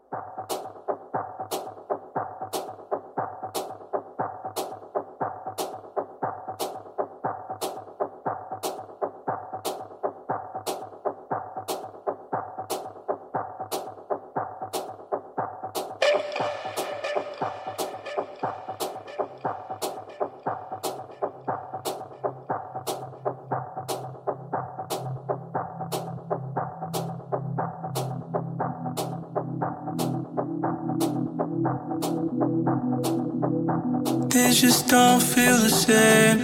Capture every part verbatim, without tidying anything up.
Things just don't feel the same.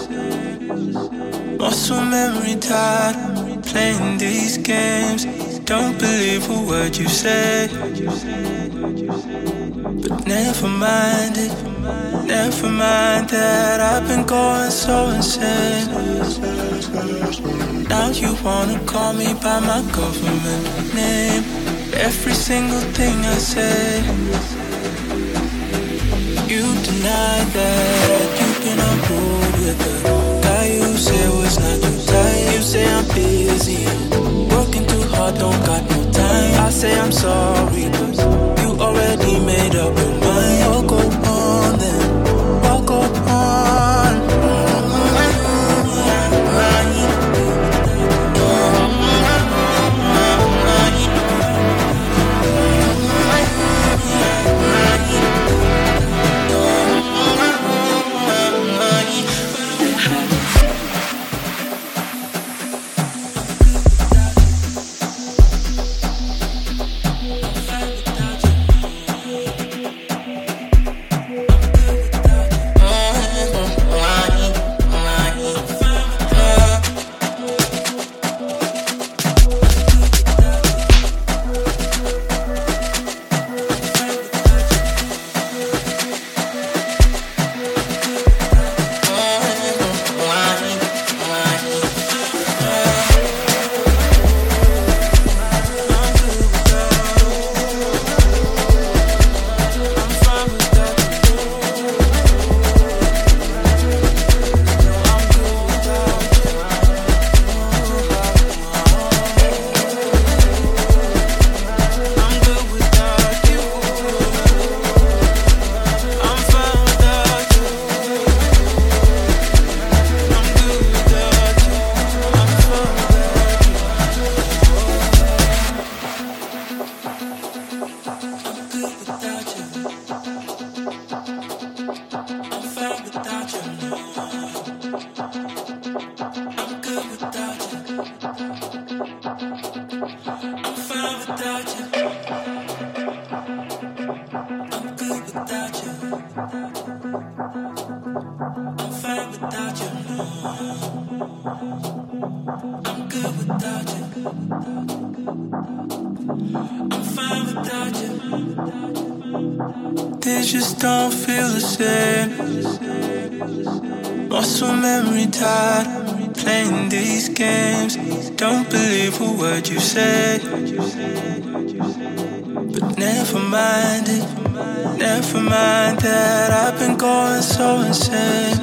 Muscle memory tied, playing these games. Don't believe a word you say, but never mind it. Never mind that I've been going so insane. Now you wanna call me by my government name. Every single thing I say, you deny that you've been on board with the guy you say was not your type. You say I'm busy, working too hard, don't got no time. I say I'm sorry, but you already made up your mind. Walk go on then, walk go on. Things just don't feel the same. Muscle memory tied, playing these games. Don't believe a word you say, but never mind it. Never mind that I've been going so insane.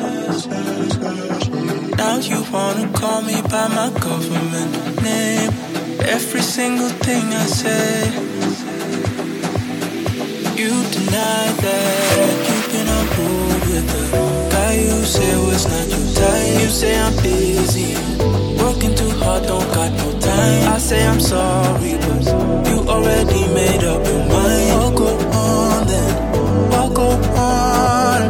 Now you wanna call me by my government name. Every single thing I say, you deny that you've been on board with the guy you say was not your type. You say I'm busy, working too hard, don't got no time. I say I'm sorry, but you already made up your mind. Walk go on then, walk go on.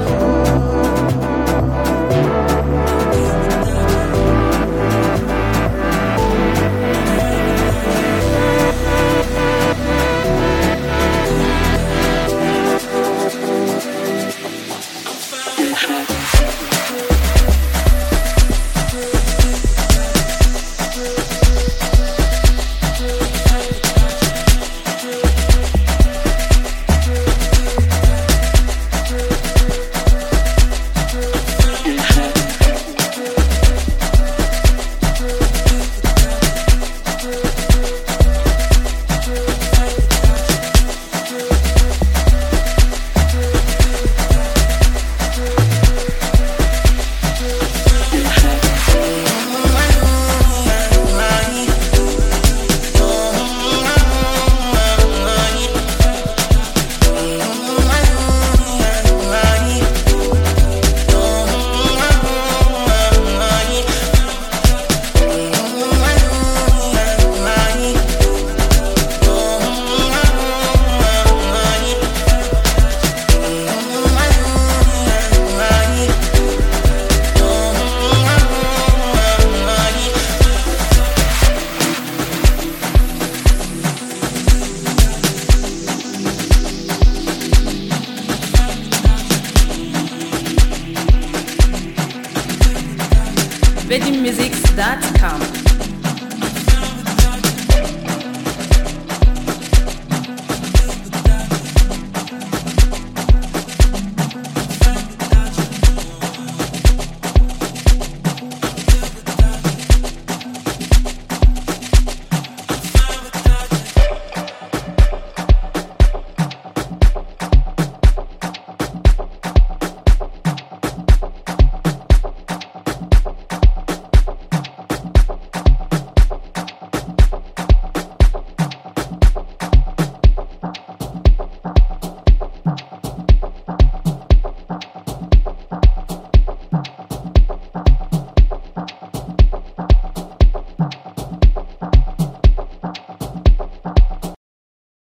musics dot com.